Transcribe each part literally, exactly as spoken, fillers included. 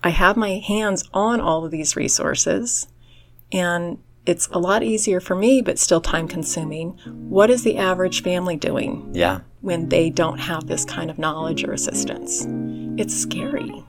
I have my hands on all of these resources, and it's a lot easier for me, but still time consuming. What is the average family doing Yeah. when they don't have this kind of knowledge or assistance? It's scary.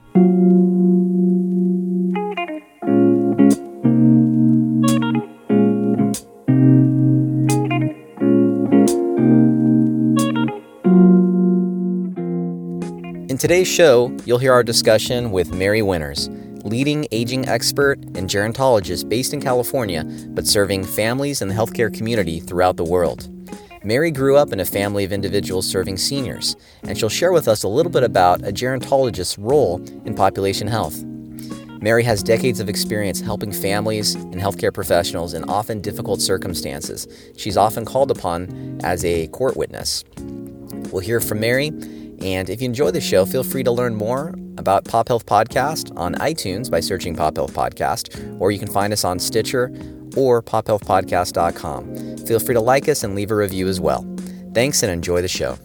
In today's show, you'll hear our discussion with Mary Winters, leading aging expert and gerontologist based in California, but serving families in the healthcare community throughout the world. Mary grew up in a family of individuals serving seniors, and she'll share with us a little bit about a gerontologist's role in population health. Mary has decades of experience helping families and healthcare professionals in often difficult circumstances. She's often called upon as a court witness. We'll hear from Mary. And if you enjoy the show, feel free to learn more about Pop Health Podcast on iTunes by searching Pop Health Podcast, or you can find us on Stitcher or pop health podcast dot com. Feel free to like us and leave a review as well. Thanks and enjoy the show.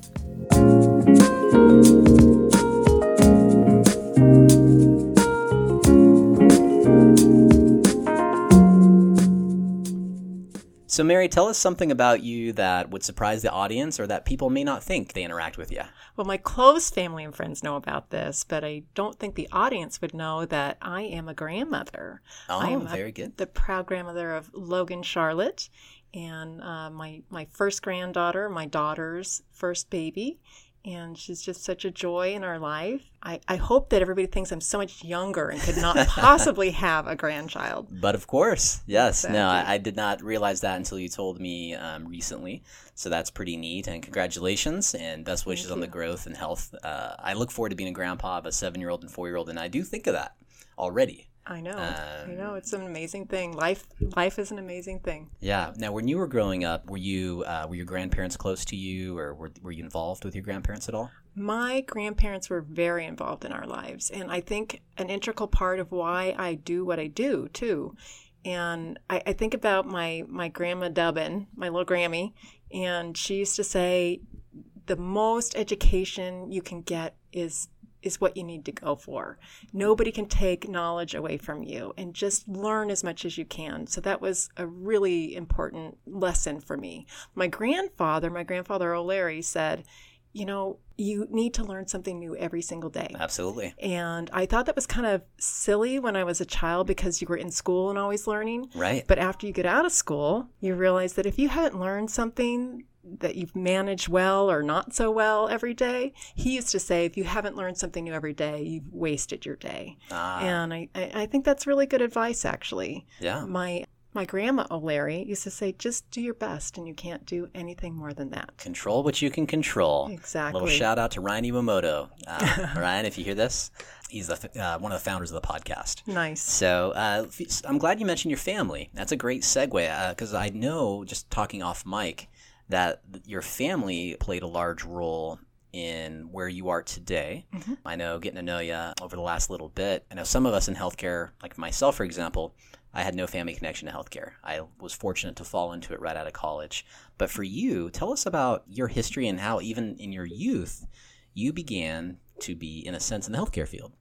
So Mary, tell us something about you that would surprise the audience or that people may not think they interact with you. Well, my close family and friends know about this, but I don't think the audience would know that I am a grandmother. Oh, I am very a, good. The proud grandmother of Logan Charlotte, and uh, my, my first granddaughter, my daughter's first baby. And she's just such a joy in our life. I, I hope that everybody thinks I'm so much younger and could not possibly have a grandchild. But of course, yes. Exactly. No, I, I did not realize that until you told me um, recently. So that's pretty neat. And congratulations and best wishes Thank on you. the growth and health. Uh, I look forward to being a grandpa of a seven-year-old and four-year-old, and I do think of that already. I know. Um, I know. It's an amazing thing. Life life is an amazing thing. Yeah. Now, when you were growing up, were you uh, were your grandparents close to you, or were were you involved with your grandparents at all? My grandparents were very involved in our lives, and I think an integral part of why I do what I do, too. And I, I think about my, my grandma Dubbin, my little Grammy, and she used to say, the most education you can get is is what you need to go for. Nobody can take knowledge away from you, and just learn as much as you can. So that was a really important lesson for me. My grandfather, my grandfather O'Leary said, you know, you need to learn something new every single day. Absolutely. And I thought that was kind of silly when I was a child because you were in school and always learning. Right. But after you get out of school, you realize that if you haven't learned something that you've managed well or not so well every day, he used to say, if you haven't learned something new every day, you've wasted your day. Ah. And I, I I think that's really good advice, actually. Yeah. My My grandma O'Leary used to say, just do your best, and you can't do anything more than that. Control what you can control. Exactly. Little shout out to Ryan Iwamoto. Uh, Ryan, if you hear this, he's the, uh, one of the founders of the podcast. Nice. So uh, I'm glad you mentioned your family. That's a great segue because uh, I know, just talking off mic, that your family played a large role in where you are today. Mm-hmm. I know, getting to know you over the last little bit, I know some of us in healthcare, like myself, for example, I had no family connection to healthcare. I was fortunate to fall into it right out of college. But for you, tell us about your history and how even in your youth, you began to be, in a sense, in the healthcare field.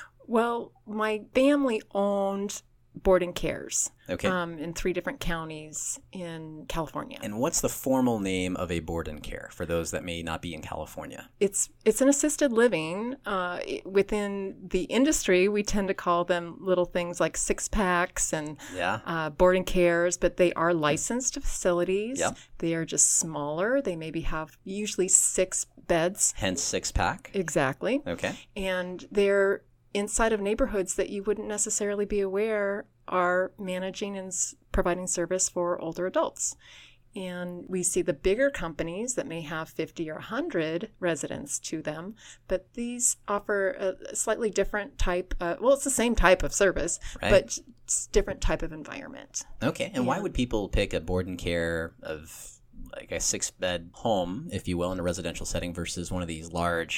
Well, my family owned boarding cares Okay. um, in three different counties in California. And what's the formal name of a board and care for those that may not be in California? It's it's an assisted living. Uh, within the industry, we tend to call them little things like six packs and Yeah. uh, boarding cares, but they are licensed facilities. Yep. They are just smaller. They maybe have usually six beds. Hence six pack. Exactly. Okay. And they're inside of neighborhoods that you wouldn't necessarily be aware are managing and s- providing service for older adults. And we see the bigger companies that may have fifty or one hundred residents to them, but these offer a slightly different type, uh, well, it's the same type of service, Right. but it's different type of environment. Okay. And why Yeah. would people pick a board and care of like a six bed home, if you will, in a residential setting versus one of these large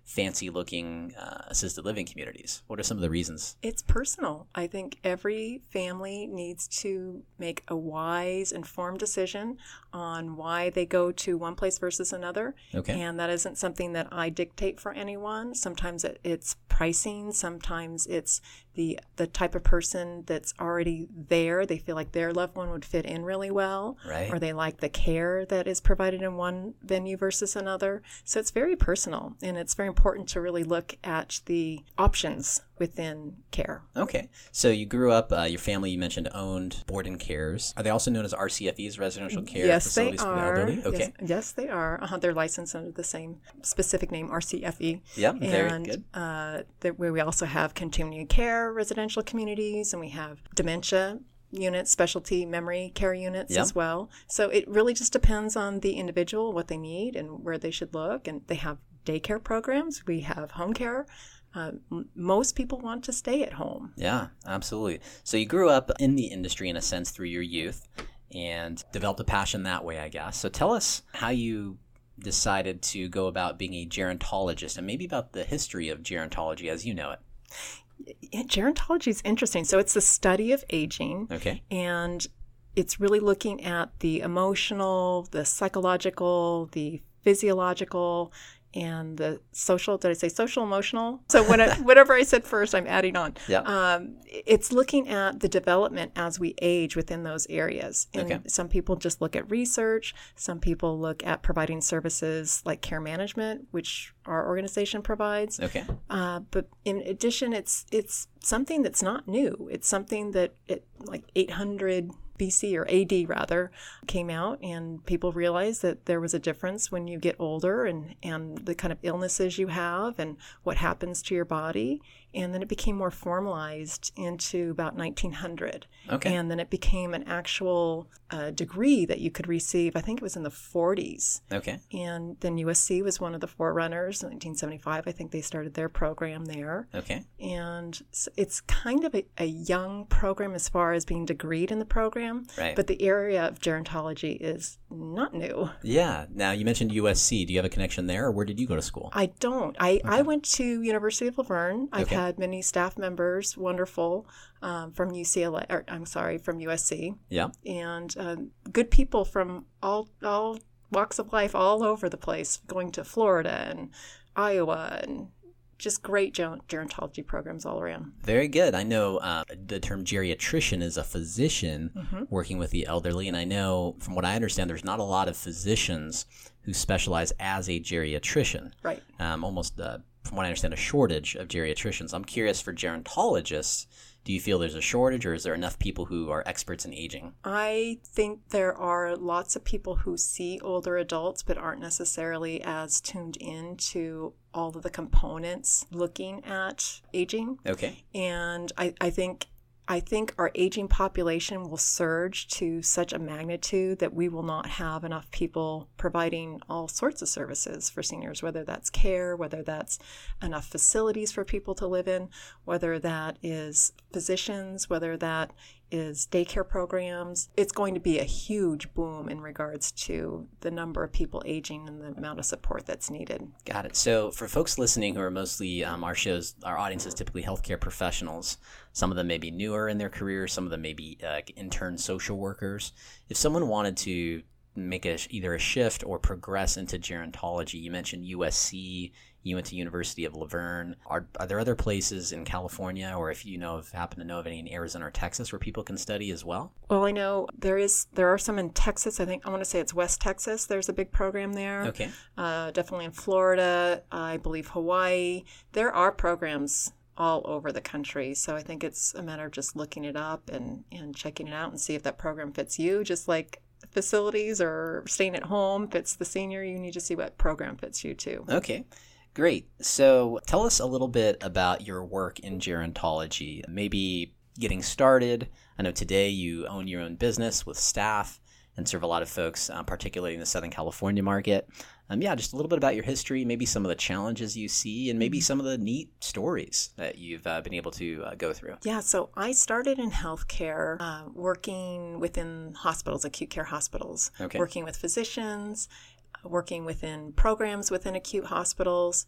fancy looking uh, assisted living communities? What are some of the reasons? It's personal. I think every family needs to make a wise, informed decision on why they go to one place versus another. Okay. And that isn't something that I dictate for anyone. Sometimes it, it's pricing. Sometimes it's the the type of person that's already there. They feel like their loved one would fit in really well. Right. Or they like the care that is provided in one venue versus another. So it's very personal, and it's very important to really look at the options within care. Okay. So you grew up, uh, your family, you mentioned, owned board and cares. Are they also known as R C F Es, residential care yes, facilities they for the are. elderly? Okay. Yes, yes, they are. Uh-huh. They're licensed under the same specific name, R C F E. Yep, very and, good. Uh, the, where we also have continuing care residential communities, and we have dementia units, specialty memory care units Yep. as well. So it really just depends on the individual, what they need, and where they should look. And they have daycare programs. We have home care. Uh, m- most people want to stay at home. Yeah, absolutely. So you grew up in the industry in a sense through your youth and developed a passion that way, I guess. So tell us how you decided to go about being a gerontologist and maybe about the history of gerontology as you know it. Yeah, gerontology is interesting. So it's the study of aging. Okay. And it's really looking at the emotional, the psychological, the physiological, and the social. Did I say social emotional? So when I, whatever I said first, I'm adding on. Yeah. Um, it's looking at the development as we age within those areas. And Okay. some people just look at research. Some people look at providing services like care management, which our organization provides. Okay. Uh, but in addition, it's it's something that's not new. It's something that it like eight hundred B C or A D rather came out, and people realized that there was a difference when you get older and, and the kind of illnesses you have and what happens to your body. And then it became more formalized into about nineteen hundred. Okay. And then it became an actual uh, degree that you could receive. I think it was in the forties. Okay. And then U S C was one of the forerunners. In nineteen seventy-five, I think they started their program there. Okay. And s- it's kind of a, a young program as far as being degreed in the program. Right. But the area of gerontology is not new. Yeah. Now, you mentioned U S C. Do you have a connection there, or where did you go to school? I don't. I, I went to University of Laverne. I've Okay. had many staff members, wonderful, um, from U C L A, or I'm sorry, from U S C. Yeah. And um, good people from all all walks of life all over the place, going to Florida and Iowa, and just great ger- gerontology programs all around. Very good. I know uh, the term geriatrician is a physician Mm-hmm. working with the elderly, and I know from what I understand, there's not a lot of physicians who specialize as a geriatrician. Right. Um, almost, uh, from what I understand, a shortage of geriatricians. I'm curious, for gerontologists, do you feel there's a shortage, or is there enough people who are experts in aging? I think there are lots of people who see older adults but aren't necessarily as tuned in to all of the components looking at aging. Okay. And I, I think I think our aging population will surge to such a magnitude that we will not have enough people providing all sorts of services for seniors, whether that's care, whether that's enough facilities for people to live in, whether that is physicians, whether that is daycare programs. It's going to be a huge boom in regards to the number of people aging and the amount of support that's needed. Got it. So for folks listening who are mostly, um, our shows, our audience is typically healthcare professionals. Some of them may be newer in their career. Some of them may be uh, intern social workers. If someone wanted to make a, either a shift or progress into gerontology, you mentioned U S C, you went to University of Laverne. Are, are there other places in California, or if you know of, happen to know of any in Arizona or Texas where people can study as well? Well, I know there is there are some in Texas. I think I want to say it's West Texas. There's a big program there. Okay. Uh, definitely in Florida. I believe Hawaii. There are programs all over the country. So I think it's a matter of just looking it up and, and checking it out and see if that program fits you, just like facilities or staying at home fits the senior. You need to see what program fits you too. Okay. Great. So tell us a little bit about your work in gerontology, maybe getting started. I know today you own your own business with staff and serve a lot of folks, um, particularly in the Southern California market. Um, yeah, just a little bit about your history, maybe some of the challenges you see, and maybe some of the neat stories that you've uh, been able to uh, go through. Yeah, so I started in healthcare, uh, working within hospitals, acute care hospitals, Okay. working with physicians, working within programs within acute hospitals.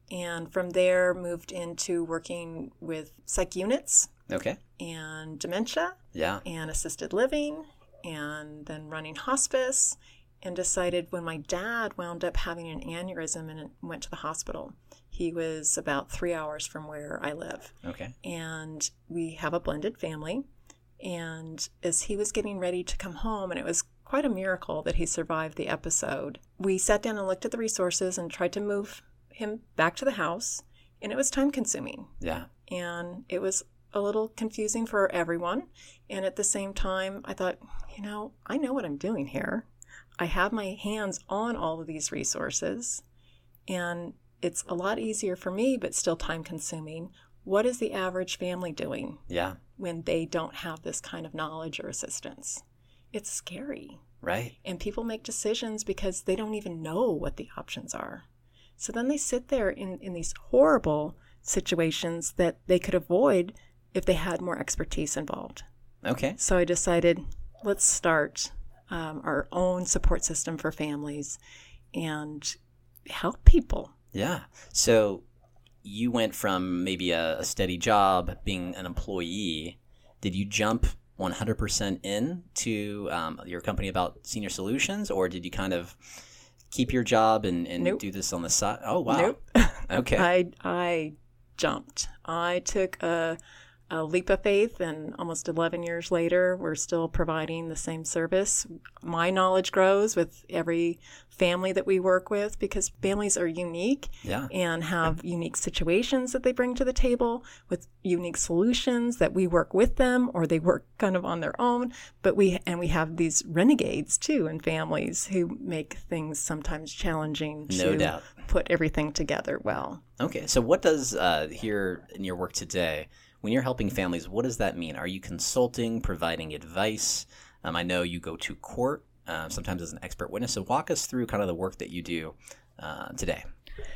And from there, moved into working with psych units. Okay. And dementia. Yeah. And assisted living. And then running hospice. And decided when my dad wound up having an aneurysm and went to the hospital. He was about three hours from where I live. Okay. And we have a blended family. And as he was getting ready to come home, and it was quite a miracle that he survived the episode, we sat down and looked at the resources and tried to move him back to the house. And it was time consuming. Yeah. And it was a little confusing for everyone. And at the same time, I thought, you know, I know what I'm doing here. I have my hands on all of these resources, and it's a lot easier for me, but still time consuming. What is the average family doing yeah. when they don't have this kind of knowledge or assistance? It's scary. Right. And people make decisions because they don't even know what the options are. So then they sit there in, in these horrible situations that they could avoid if they had more expertise involved. Okay. So I decided, let's start Um, our own support system for families and help people. Yeah. So you went from maybe a, a steady job, being an employee. Did you jump one hundred percent in to um, your company About Senior Solutions, or did you kind of keep your job and, and nope. do this on the side? Oh, wow. Nope. Okay. I, I jumped. I took a A leap of faith, and almost eleven years later, we're still providing the same service. My knowledge grows with every family that we work with, because families are unique yeah. and have unique situations that they bring to the table with unique solutions that we work with them, or they work kind of on their own. But we and we have these renegades too in families who make things sometimes challenging no to doubt. put everything together well. Okay, so what does uh, here in your work today, when you're helping families, what does that mean? Are you consulting, providing advice? Um, I know you go to court, uh, sometimes as an expert witness. So walk us through kind of the work that you do uh, today.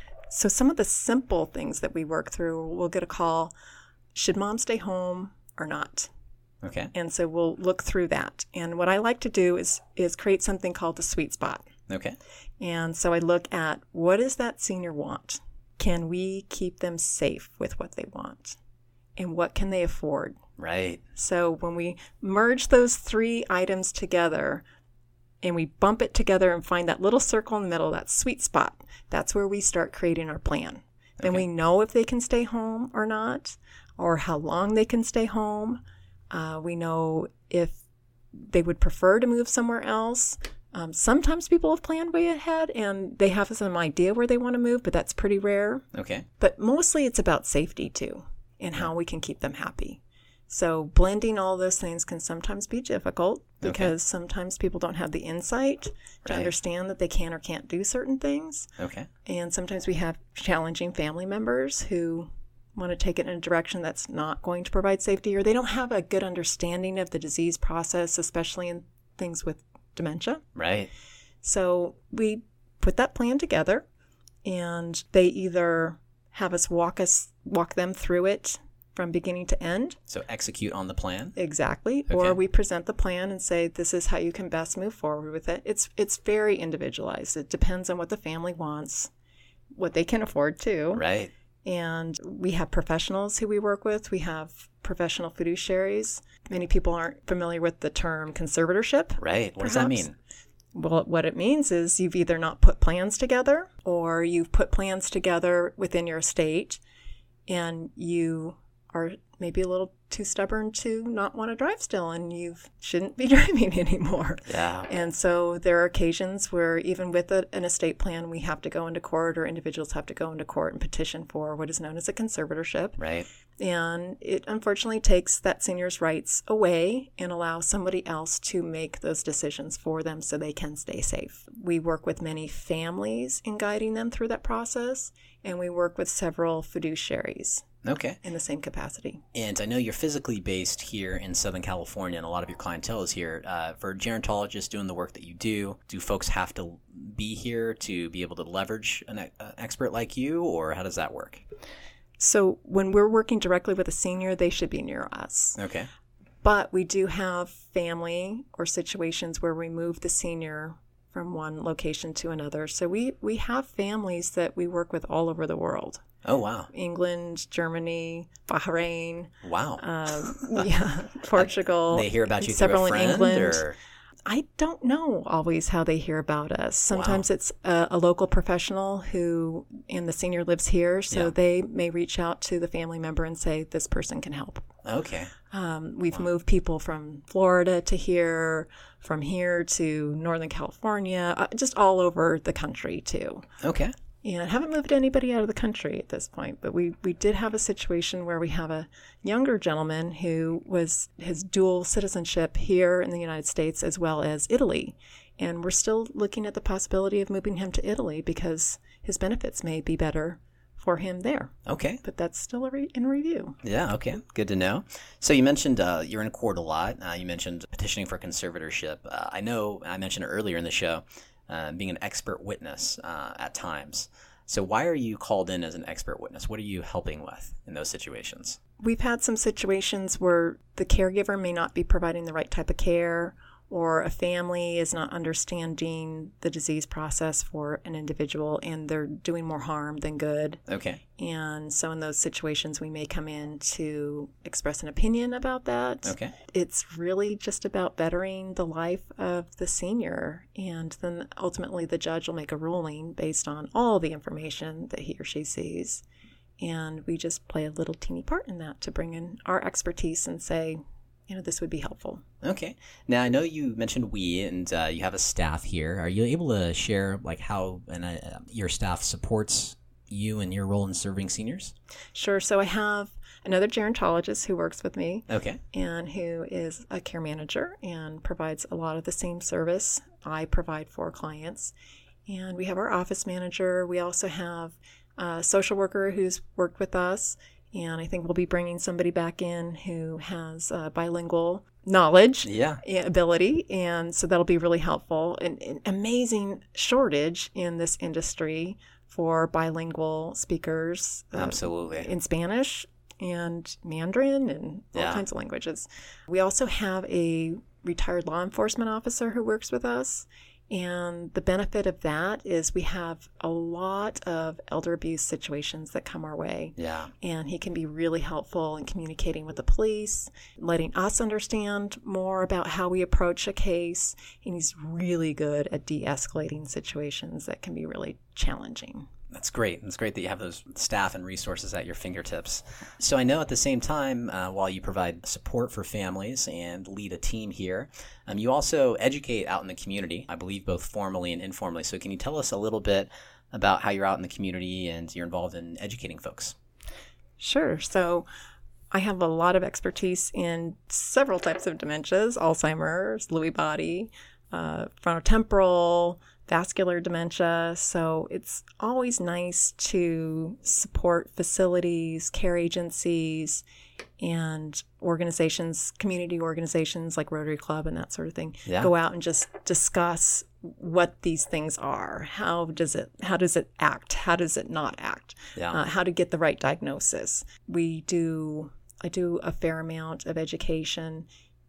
So some of the simple things that we work through, we'll get a call, should mom stay home or not? Okay. And so we'll look through that. And what I like to do is is create something called the sweet spot. Okay. And so I look at, what does that senior want? Can we keep them safe with what they want? And what can they afford? Right. So when we merge those three items together and we bump it together and find that little circle in the middle, that sweet spot, that's where we start creating our plan. Then Okay. we know if they can stay home or not, or how long they can stay home. Uh, we know if they would prefer to move somewhere else. Um, sometimes people have planned way ahead and they have some idea where they want to move, but that's pretty rare. Okay. But mostly it's about safety too, and how we can keep them happy. So blending all those things can sometimes be difficult because Okay. sometimes people don't have the insight to Right. understand that they can or can't do certain things. Okay. And sometimes we have challenging family members who want to take it in a direction that's not going to provide safety, or they don't have a good understanding of the disease process, especially in things with dementia. Right. So we put that plan together, and they either have us walk us walk them through it from beginning to end. So execute on the plan. Exactly. Okay. Or we present the plan and say, this is how you can best move forward with it. It's it's very individualized. It depends on what the family wants, what they can afford too. Right. And we have professionals who we work with. We have professional fiduciaries. Many people aren't familiar with the term conservatorship. Right. What does that Perhaps. mean? Well, what it means is you've either not put plans together, or you've put plans together within your estate and you are maybe a little too stubborn to not want to drive still, and you shouldn't be driving anymore. Yeah. And so there are occasions where even with a, an estate plan, we have to go into court, or individuals have to go into court and petition for what is known as a conservatorship. Right. And it unfortunately takes that senior's rights away and allows somebody else to make those decisions for them so they can stay safe. We work with many families in guiding them through that process, and we work with several fiduciaries Okay. in the same capacity. And I know you're physically based here in Southern California, and a lot of your clientele is here. Uh, for gerontologists doing the work that you do, do folks have to be here to be able to leverage an e- uh, expert like you, or how does that work? So when we're working directly with a senior, they should be near us. Okay. But we do have family or situations where we move the senior from one location to another. So we, we have families that we work with all over the world. Oh, wow. England, Germany, Bahrain. Wow. Um, yeah, Portugal. They hear about you several through a friend? in England. Or? I don't know always how they hear about us. Sometimes Wow. it's a, a local professional who, and the senior lives here, so Yeah. they may reach out to the family member and say, this person can help. Okay. Um, we've Wow. moved people from Florida to here, from here to Northern California, uh, just all over the country too. Okay. And I haven't moved anybody out of the country at this point, but we, we did have a situation where we have a younger gentleman who was his dual citizenship here in the United States as well as Italy. And we're still looking at the possibility of moving him to Italy because his benefits may be better for him there. Okay. But that's still a re- in review. Yeah, okay. Good to know. So you mentioned uh, you're in court a lot. Uh, you mentioned petitioning for conservatorship. Uh, I know I mentioned it earlier in the show, uh, being an expert witness uh, at times. So why are you called in as an expert witness? What are you helping with in those situations? We've had some situations where the caregiver may not be providing the right type of care, or a family is not understanding the disease process for an individual and they're doing more harm than good. Okay. And so in those situations, we may come in to express an opinion about that. Okay. It's really just about bettering the life of the senior. And then ultimately the judge will make a ruling based on all the information that he or she sees. And we just play a little teeny part in that to bring in our expertise and say, you know, this would be helpful. Okay. Now, I know you mentioned we, and uh, you have a staff here. Are you able to share, like, how and uh, your staff supports you and your role in serving seniors? Sure. So I have another gerontologist who works with me. Okay. And who is a care manager and provides a lot of the same service I provide for clients. And we have our office manager. We also have a social worker who's worked with us. And I think we'll be bringing somebody back in who has uh, bilingual knowledge, Yeah. ability. And so that'll be really helpful. An, an amazing shortage in this industry for bilingual speakers. Uh, Absolutely. In Spanish and Mandarin and all Yeah. kinds of languages. We also have a retired law enforcement officer who works with us. And the benefit of that is we have a lot of elder abuse situations that come our way. Yeah. And he can be really helpful in communicating with the police, letting us understand more about how we approach a case. And he's really good at de-escalating situations that can be really challenging. That's great. It's great that you have those staff and resources at your fingertips. So I know at the same time, uh, while you provide support for families and lead a team here, um, you also educate out in the community, I believe both formally and informally. So can you tell us a little bit about how you're out in the community and you're involved in educating folks? Sure. So I have a lot of expertise in several types of dementias: Alzheimer's, Lewy body, uh, frontotemporal, vascular dementia. So it's always nice to support facilities, care agencies, and organizations, community organizations like Rotary Club and that sort of thing. Yeah. Go out and just discuss what these things are. How does it how does it act? How does it not act? Yeah. Uh, how to get the right diagnosis. We do I do a fair amount of education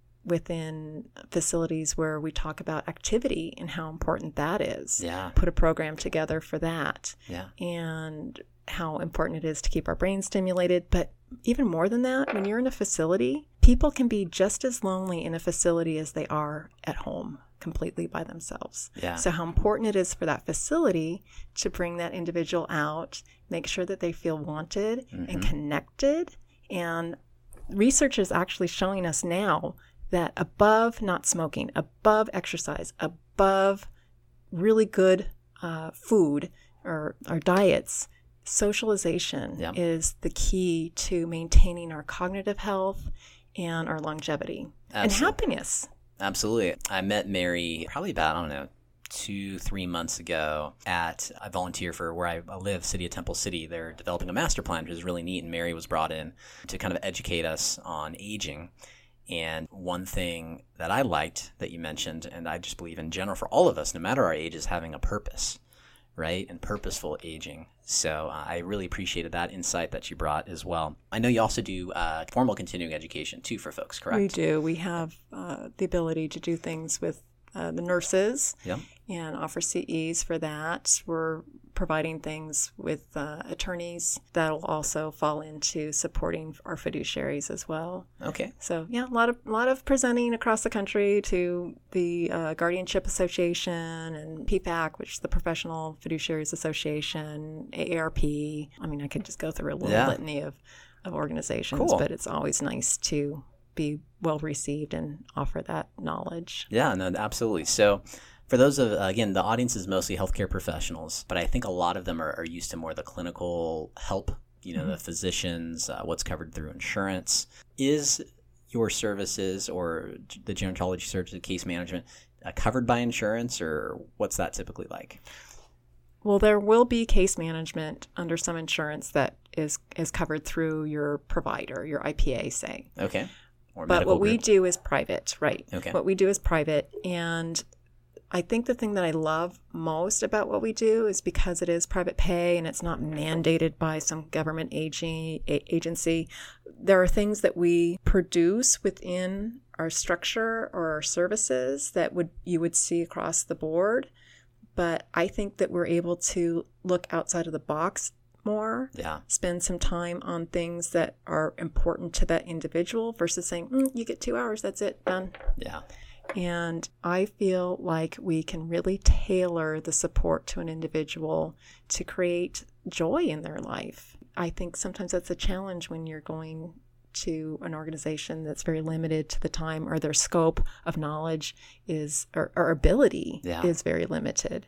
within facilities where we talk about activity and how important that is. Yeah. Put a program together for that. Yeah. And how important it is to keep our brain stimulated. But even more than that, when you're in a facility, people can be just as lonely in a facility as they are at home, completely by themselves. Yeah. So how important it is for that facility to bring that individual out, make sure that they feel wanted Mm-hmm. and connected. And research is actually showing us now that above not smoking, above exercise, above really good uh, food or, or diets, socialization Yeah. is the key to maintaining our cognitive health and our longevity and Absolutely. happiness. Absolutely. I met Mary probably about, I don't know, two, three months ago at, I volunteer for where I live, City of Temple City. They're developing a master plan, which is really neat. And Mary was brought in to kind of educate us on aging. And one thing that I liked that you mentioned, and I just believe in general for all of us, no matter our age, is having a purpose, right? And purposeful aging. So uh, I really appreciated that insight that you brought as well. I know you also do uh, formal continuing education too for folks, correct? We do. We have uh, the ability to do things with uh, the nurses Yep. and offer C Es for that. We're providing things with uh, attorneys that will also fall into supporting our fiduciaries as well. Okay. So yeah, a lot of a lot of presenting across the country to the uh, Guardianship Association and P FAC, which is the Professional Fiduciaries Association, A A R P. I mean, I could just go through a little Yeah. litany of, of organizations, Cool. but it's always nice to be well received and offer that knowledge. Yeah, no, absolutely. So for those of, uh, again, the audience is mostly healthcare professionals, but I think a lot of them are, are used to more the clinical help, you know, mm-hmm. the physicians, uh, what's covered through insurance. Is your services or the gerontology services, case management, uh, covered by insurance, or what's that typically like? Well, there will be case management under some insurance that is, is covered through your provider, your I P A, say. Okay. Or but what group. we do is private, right? Okay. What we do is private. And I think the thing that I love most about what we do is because it is private pay and it's not mandated by some government agency. There are things that we produce within our structure or our services that would you would see across the board. But I think that we're able to look outside of the box more, yeah. spend some time on things that are important to that individual versus saying, mm, you get two hours, that's it, done. Yeah. And I feel like we can really tailor the support to an individual to create joy in their life. I think sometimes that's a challenge when you're going to an organization that's very limited to the time, or their scope of knowledge is, or, or ability yeah. is very limited.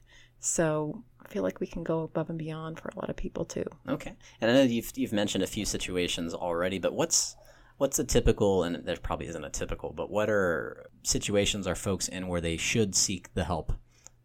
So I feel like we can go above and beyond for a lot of people too. Okay. And I know you've you've mentioned a few situations already, but what's what's a typical, and there probably isn't a typical, but what are situations are folks in where they should seek the help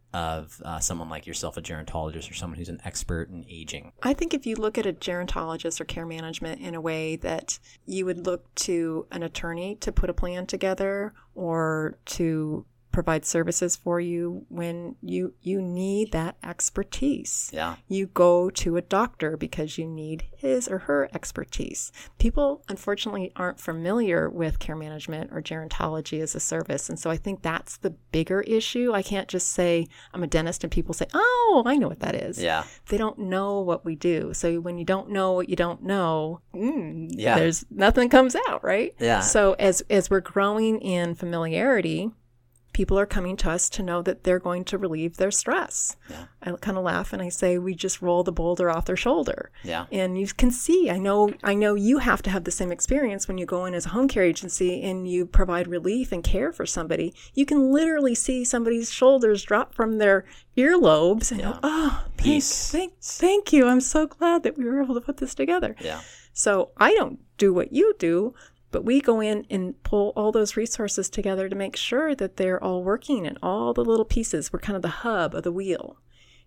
of uh, someone like yourself, a gerontologist, or someone who's an expert in aging? I think if you look at a gerontologist or care management in a way that you would look to an attorney to put a plan together or to provide services for you when you you need that expertise. Yeah. You go to a doctor because you need his or her expertise. People, unfortunately, aren't familiar with care management or gerontology as a service. And so I think that's the bigger issue. I can't just say I'm a dentist and people say, oh, I know what that is. Yeah. They don't know what we do. So when you don't know what you don't know, mm, yeah. there's nothing comes out, right? Yeah. So as as we're growing in familiarity, people are coming to us to know that they're going to relieve their stress. Yeah. I kind of laugh and I say, we just roll the boulder off their shoulder. Yeah. And you can see, I know, I know you have to have the same experience when you go in as a home care agency and you provide relief and care for somebody. You can literally see somebody's shoulders drop from their earlobes and yeah. go, oh, peace. Thank, thank, thank you. I'm so glad that we were able to put this together. Yeah. So I don't do what you do, but we go in and pull all those resources together to make sure that they're all working and all the little pieces. We're kind of the hub of the wheel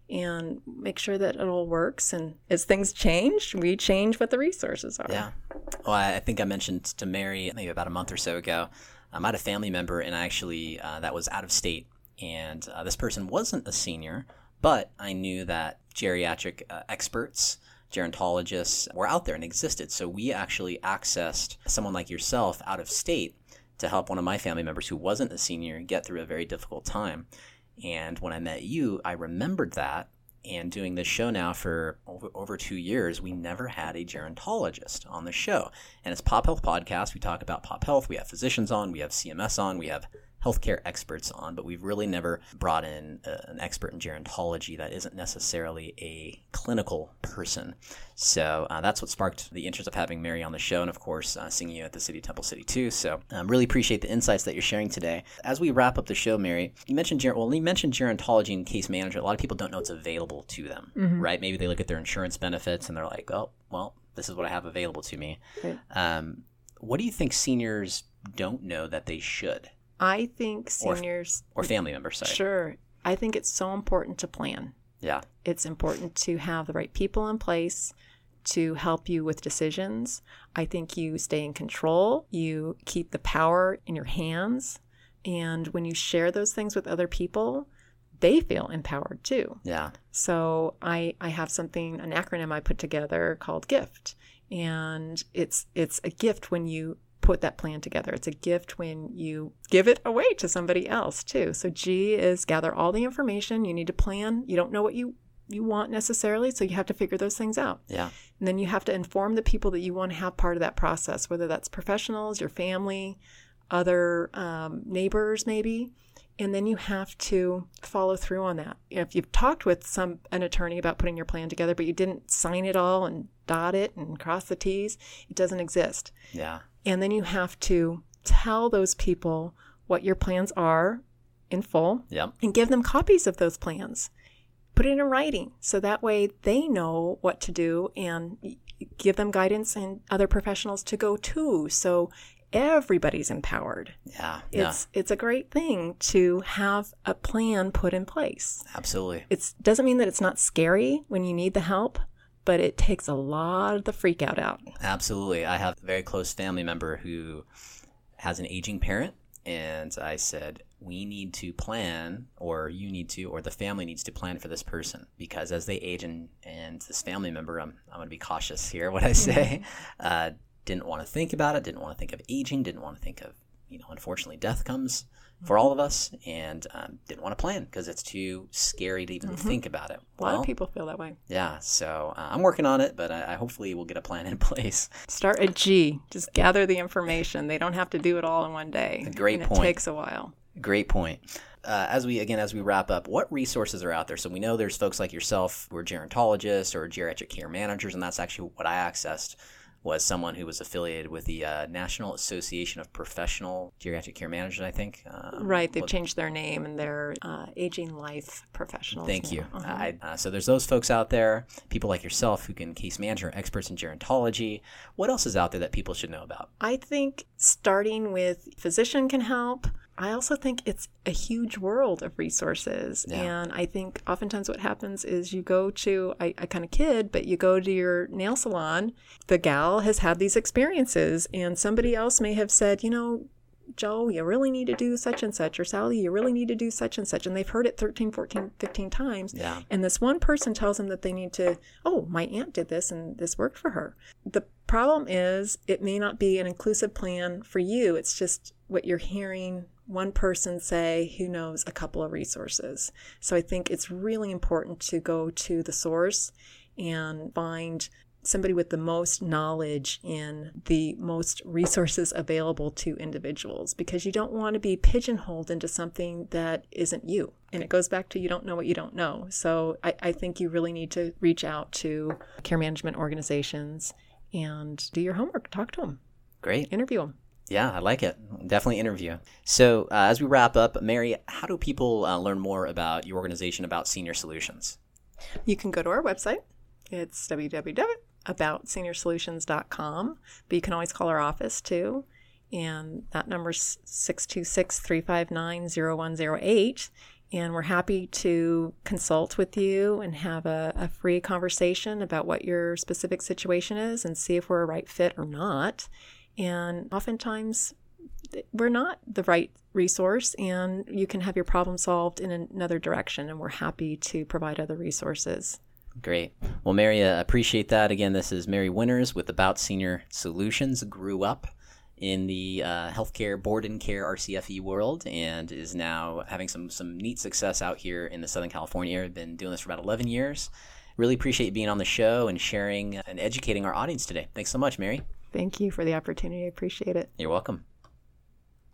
and make sure that it all works. And as things change, we change what the resources are. Yeah. Well, I think I mentioned to Mary maybe about a month or so ago, um, I had a family member and actually uh, that was out of state. And uh, this person wasn't a senior, but I knew that geriatric uh, experts, gerontologists were out there and existed. So we actually accessed someone like yourself out of state to help one of my family members who wasn't a senior get through a very difficult time. And when I met you, I remembered that. And doing this show now for over, over two years, we never had a gerontologist on the show. And it's Pop Health Podcast. We talk about pop health. We have physicians on. We have C M S on. We have healthcare experts on, but we've really never brought in a, an expert in gerontology that isn't necessarily a clinical person. So uh, that's what sparked the interest of having Mary on the show, and of course, uh, seeing you at the City Temple City too. So um, really appreciate the insights that you're sharing today. As we wrap up the show, Mary, you mentioned ger- well, you mentioned gerontology and case management. A lot of people don't know it's available to them, mm-hmm. right? Maybe they look at their insurance benefits and they're like, oh, well, this is what I have available to me. Right. Um, what do you think seniors don't know that they should? I think seniors... Or, or family members, sorry. Sure. I think it's so important to plan. Yeah. It's important to have the right people in place to help you with decisions. I think you stay in control. You keep the power in your hands. And when you share those things with other people, they feel empowered too. Yeah. So I, I have something, an acronym I put together called GIFT. And it's it's a gift when you put that plan together. It's a gift when you give it away to somebody else too. So G is gather all the information. You need to plan. You don't know what you, you want necessarily, so you have to figure those things out. Yeah. And then you have to inform the people that you want to have part of that process, whether that's professionals, your family, other um, neighbors maybe. And then you have to follow through on that. If you've talked with some an attorney about putting your plan together, but you didn't sign it all and dot it and cross the T's, it doesn't exist. Yeah. And then you have to tell those people what your plans are in full. Yep. And give them copies of those plans. Put it in writing so that way they know what to do, and give them guidance and other professionals to go to. So everybody's empowered. Yeah. It's yeah. it's a great thing to have a plan put in place. Absolutely. It doesn't mean that it's not scary when you need the help, but it takes a lot of the freak out out. Absolutely. I have a very close family member who has an aging parent, and I said, we need to plan, or you need to, or the family needs to plan for this person, because as they age and, and this family member, I'm, I'm going to be cautious here what I say, uh, didn't want to think about it, didn't want to think of aging, didn't want to think of, you know, unfortunately death comes for all of us, and um, didn't want to plan because it's too scary to even mm-hmm. think about it. A lot well, of people feel that way. Yeah, so uh, I'm working on it, but I, I hopefully we'll get a plan in place. Start at G. Just gather the information. They don't have to do it all in one day. A great and point. It takes a while. Great point. Uh, as we, again, as we wrap up, what resources are out there? So we know there's folks like yourself who are gerontologists or geriatric care managers, and that's actually what I accessed, was someone who was affiliated with the uh, National Association of Professional Geriatric Care Managers, I think. Um, right. They've changed their name, and they're uh, Aging Life Professionals. Thank now. you. Uh-huh. I, uh, so there's those folks out there, people like yourself who can case manage, or experts in gerontology. What else is out there that people should know about? I think starting with physician can help. I also think it's a huge world of resources. Yeah. And I think oftentimes what happens is you go to, I, I kind of kid, but you go to your nail salon, the gal has had these experiences, and somebody else may have said, you know, Joe, you really need to do such and such, or Sally, you really need to do such and such. And they've heard it thirteen, fourteen, fifteen times. Yeah. And this one person tells them that they need to, oh, my aunt did this and this worked for her. The problem is it may not be an inclusive plan for you. It's just what you're hearing one person say who knows a couple of resources. So I think it's really important to go to the source and find somebody with the most knowledge in the most resources available to individuals, because you don't want to be pigeonholed into something that isn't you. And it goes back to you don't know what you don't know. So I, I think you really need to reach out to care management organizations and do your homework. Talk to them. Great. Interview them. Yeah, I like it. Definitely interview. So uh, as we wrap up, Mary, how do people uh, learn more about your organization, About Senior Solutions? You can go to our website. It's w w w dot about senior solutions dot com, but you can always call our office too. And that number's six two six, three five nine, zero one zero eight. And we're happy to consult with you and have a, a free conversation about what your specific situation is and see if we're a right fit or not. And oftentimes we're not the right resource, and you can have your problem solved in another direction, and we're happy to provide other resources. Great. Well, Mary, I uh, appreciate that. Again, this is Mary Winters with About Senior Solutions. Grew up in the uh, healthcare, board and care R C F E world, and is now having some some neat success out here in the Southern California area. Been doing this for about eleven years. Really appreciate you being on the show and sharing and educating our audience today. Thanks so much, Mary. Thank you for the opportunity. I appreciate it. You're welcome.